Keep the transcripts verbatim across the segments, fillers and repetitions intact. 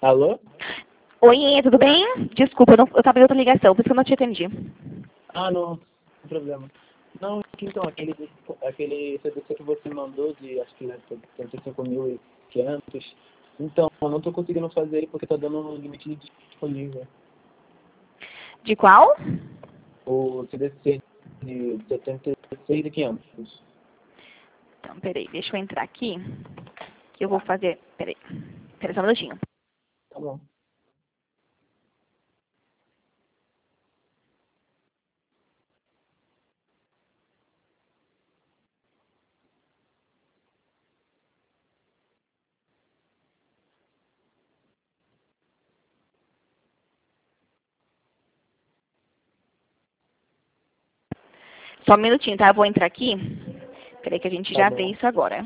Alô? Oi, tudo bem? Desculpa, eu, não, eu tava em outra ligação, por isso que eu não te atendi. Ah, não, não tem problema. Não, então, aquele, aquele C D C que você mandou de, acho que, né, setenta e cinco mil e quinhentos, então, eu não tô conseguindo fazer ele porque tá dando um limite disponível. De qual? O C D C de setenta e seis mil e quinhentos. Então, peraí, deixa eu entrar aqui, que eu vou fazer... Peraí, peraí só um minutinho. Tá bom. Só um minutinho, tá? Eu vou entrar aqui. Peraí que a gente Tá já vê bom. isso agora.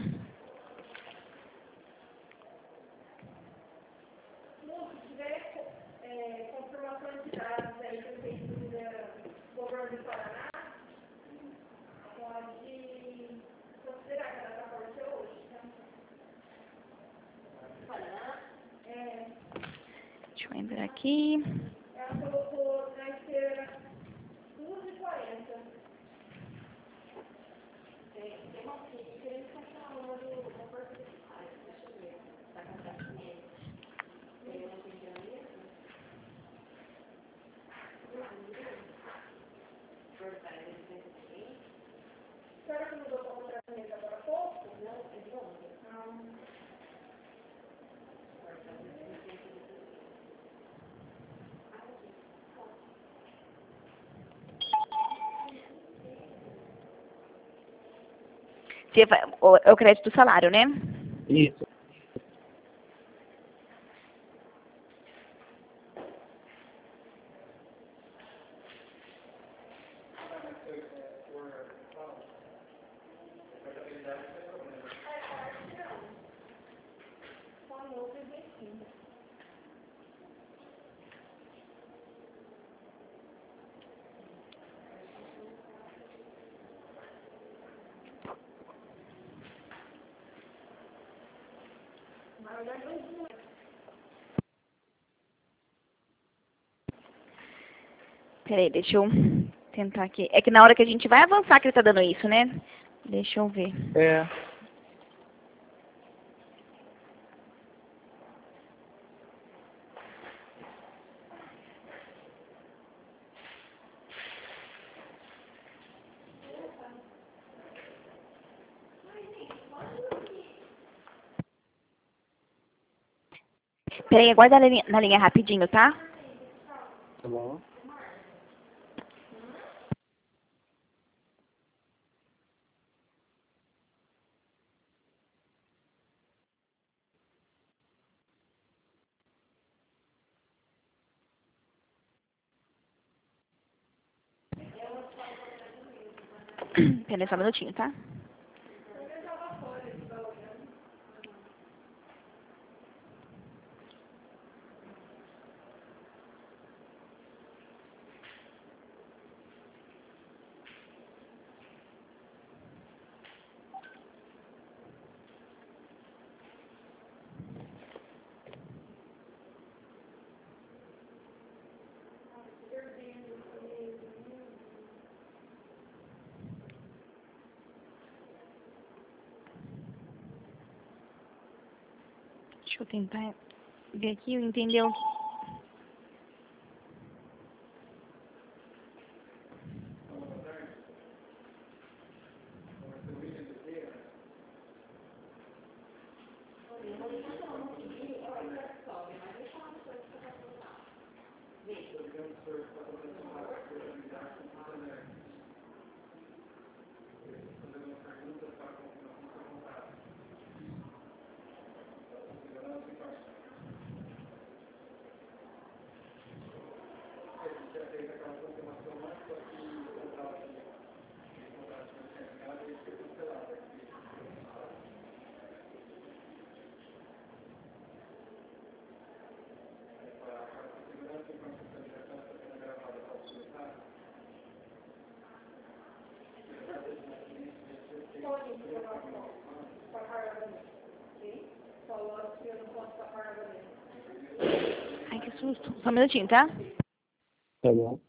Deixa eu entrar aqui. Você vai, é o crédito do salário, né? Isso. Peraí, deixa eu tentar aqui. É que na hora que a gente vai avançar que ele tá dando isso, né? Deixa eu ver. É. Peraí, aguarda na linha, na linha rapidinho, tá? Tá bom. Peraí só um minutinho, tá? Deixa eu tentar ver aqui, entendeu? susto. Só um minutinho, tá? Tá bom.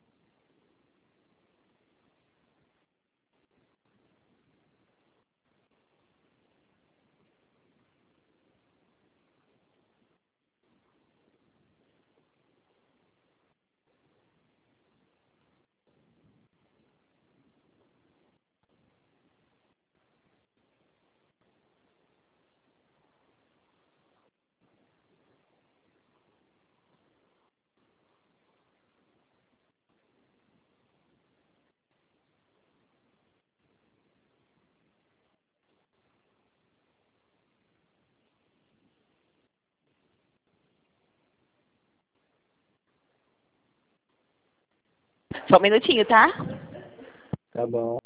Só um minutinho, tá? Tá bom.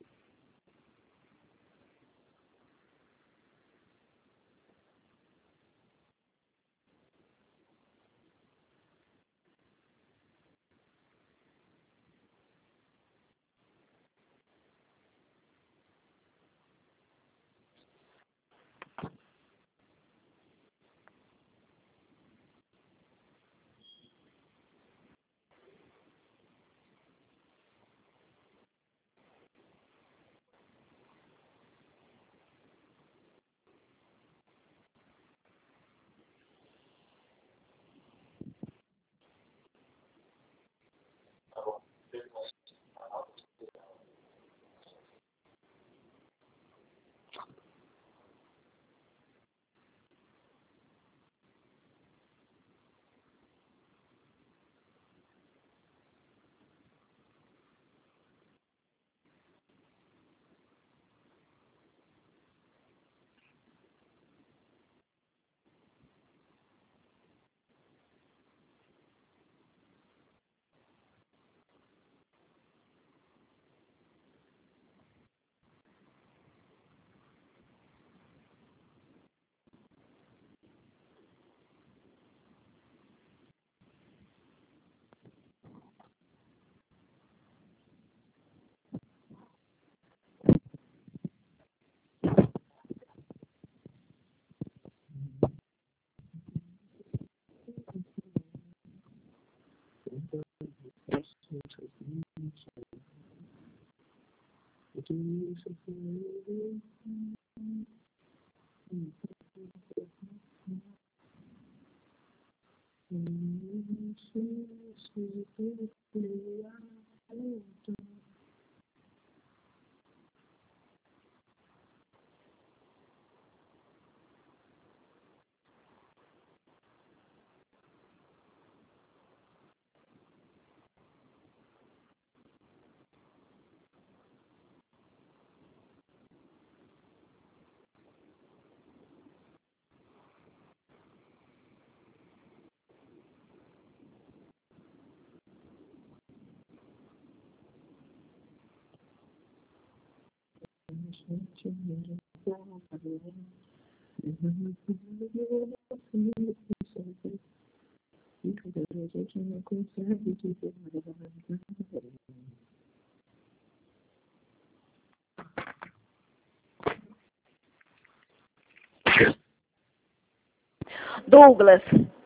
Douglas,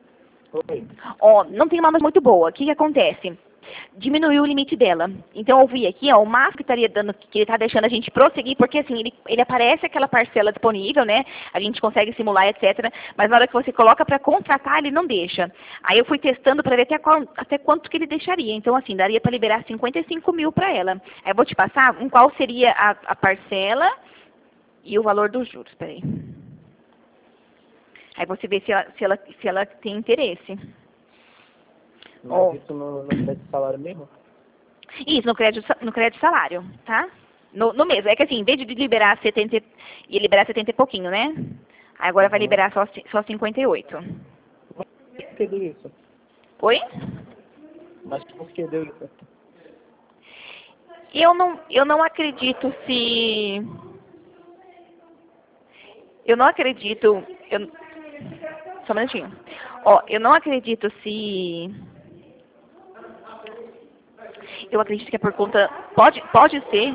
Oi. ó, não tem uma luz muito boa. O que que acontece? Diminuiu o limite dela. Então eu vi aqui, ó, o máximo que estaria dando, que ele tá deixando a gente prosseguir, porque assim, ele, ele aparece aquela parcela disponível, né? A gente consegue simular, etcétera. Mas na hora que você coloca para contratar, ele não deixa. Aí eu fui testando para ver até, qual, até quanto que ele deixaria. Então, assim, daria para liberar cinquenta e cinco mil para ela. Aí eu vou te passar em qual seria a, a parcela e o valor dos juros. Peraí. Aí você vê se ela, se ela, se ela tem interesse. Mas Oh. isso no, no crédito de salário mesmo? Isso, no crédito, no crédito salário, tá? No, no mesmo. É que assim, em vez de liberar setenta, ia liberar setenta e pouquinho, né? Aí agora vai Uhum. liberar só, só cinquenta e oito. Por que deu isso? Oi? Mas por que deu isso? Eu não, eu não acredito se... Eu não acredito... Eu, só um minutinho. Ó, eu não acredito se... Eu acredito que é por conta... Pode, pode ser...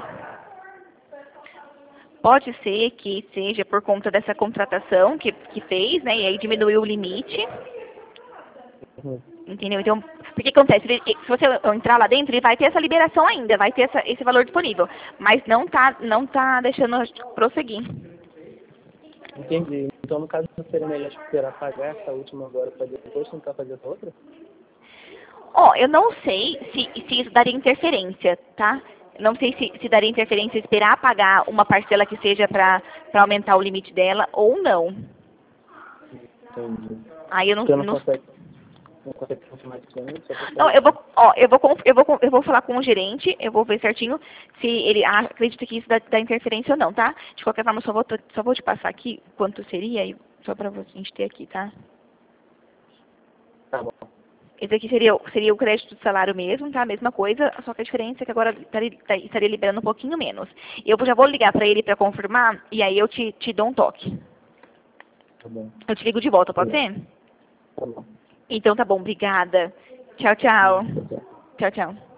Pode ser que seja por conta dessa contratação que, que fez, né? E aí diminuiu o limite. Uhum. Entendeu? Então, o que acontece? Ele, se você entrar lá dentro, ele vai ter essa liberação ainda, vai ter essa, esse valor disponível. Mas não tá, não tá deixando a gente prosseguir. Entendi. Então, no caso, não seria melhor esperar pagar essa última agora para depois tentar fazer essa outra? Ó, oh, eu não sei se, se isso daria interferência, tá? Eu não sei se, se daria interferência esperar pagar uma parcela que seja para aumentar o limite dela ou não. Entendi. Aí eu não... Você não, não consegue, não consegue confirmar isso pra mim? Só pra Não, eu vou, ó, eu vou, conf- eu vou, con- eu vou falar com o gerente, eu vou ver certinho se ele a- acredita que isso dá, dá interferência ou não, tá? De qualquer forma, eu só vou, t- só vou te passar aqui quanto seria, e só pra você- a gente ter aqui, tá? Tá bom. Esse aqui seria, o- seria o crédito do salário mesmo, tá? A mesma coisa, só que a diferença é que agora estaria, tá- estaria liberando um pouquinho menos. Eu já vou ligar pra ele pra confirmar, e aí eu te, te dou um toque. Tá bom. Eu te ligo de volta, pode Tá ser? bom. Então tá bom, obrigada. Tchau, tchau. Tá bom. Tchau, tchau.